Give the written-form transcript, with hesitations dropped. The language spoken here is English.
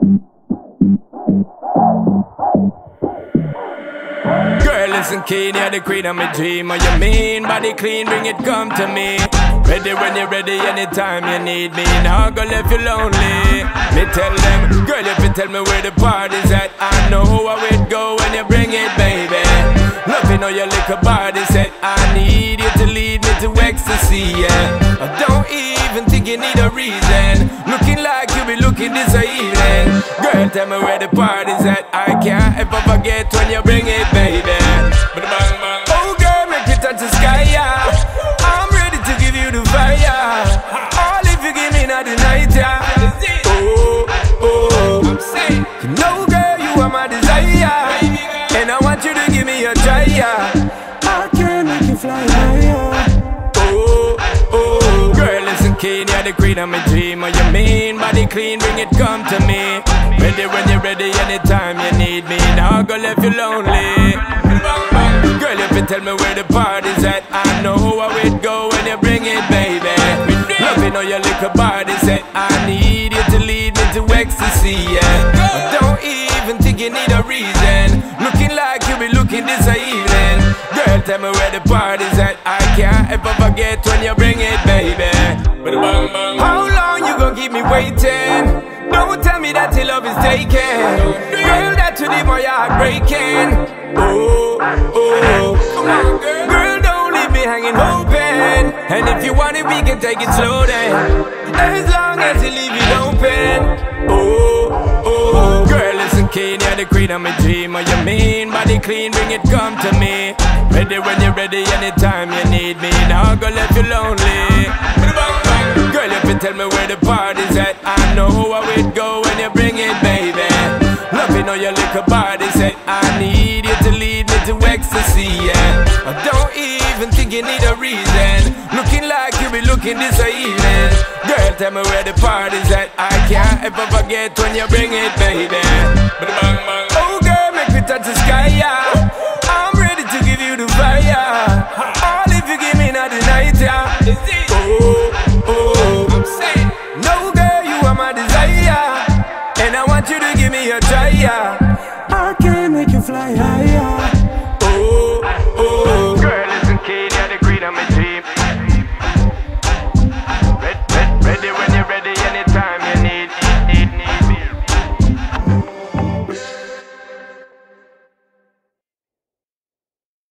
Girl, listen keen, you're the queen of my dream. Or you mean body clean, bring it, come to me. Ready when you're ready, anytime you need me. Now go left you lonely. Me tell them, girl, if you tell me where the party's at, I know how it go when you bring it, baby. Loving how your little body said, I need you to lead me to ecstasy, yeah. I don't even think you need a reason. Looking like you be looking this evening. Girl, tell me where the party's at. I can't ever forget when you bring it, baby. Oh girl, make me touch the sky, yeah. I'm ready to give you the fire. All if you give me not the night, yeah. Oh, oh, you know girl, you are my desire. And I want you to give me a try, yeah. I can make you fly higher. Oh, oh, girl, listen keen, you're the queen of my dream. Or you mean body clean, bring it, come to me. Ready when you're ready, anytime you need me. Now go left you lonely. Girl, if you tell me where the party's at, I know how it go when you bring it, baby. Loving how your little body said, I need you to lead me to ecstasy, yeah. I don't even think you need a reason. Looking like you be looking this evening. Girl, tell me where the party's at. I can't ever forget when you bring it, baby. How long you gon' keep me waiting? Don't tell me that your love is taken. Girl, that you leave my heart breaking. Oh, oh, come on, girl, don't leave me hanging open. And if you want it, we can take it slow then. As long as you leave it open. Oh, oh, girl, listen keen, you're the queen of my dream. Or you mean body clean, bring it, come to me. Ready when you're ready, anytime you need me. Now go left you lonely. Girl, if you tell me where the party's at, I know how it go when you bring it, baby. Loving how your little body said, I need you to lead me to ecstasy, yeah. I don't even think you need a reason. Looking like you be looking this evening. Girl, tell me where the party's at. I can't ever forget when you bring it, baby. Oh girl, make me touch the sky, yeah. I'm ready to give you the fire. All if you give me not the night, yeah. Oh, oh, no girl, you are my desire. And I want you to give me a try, yeah. I can make you fly higher.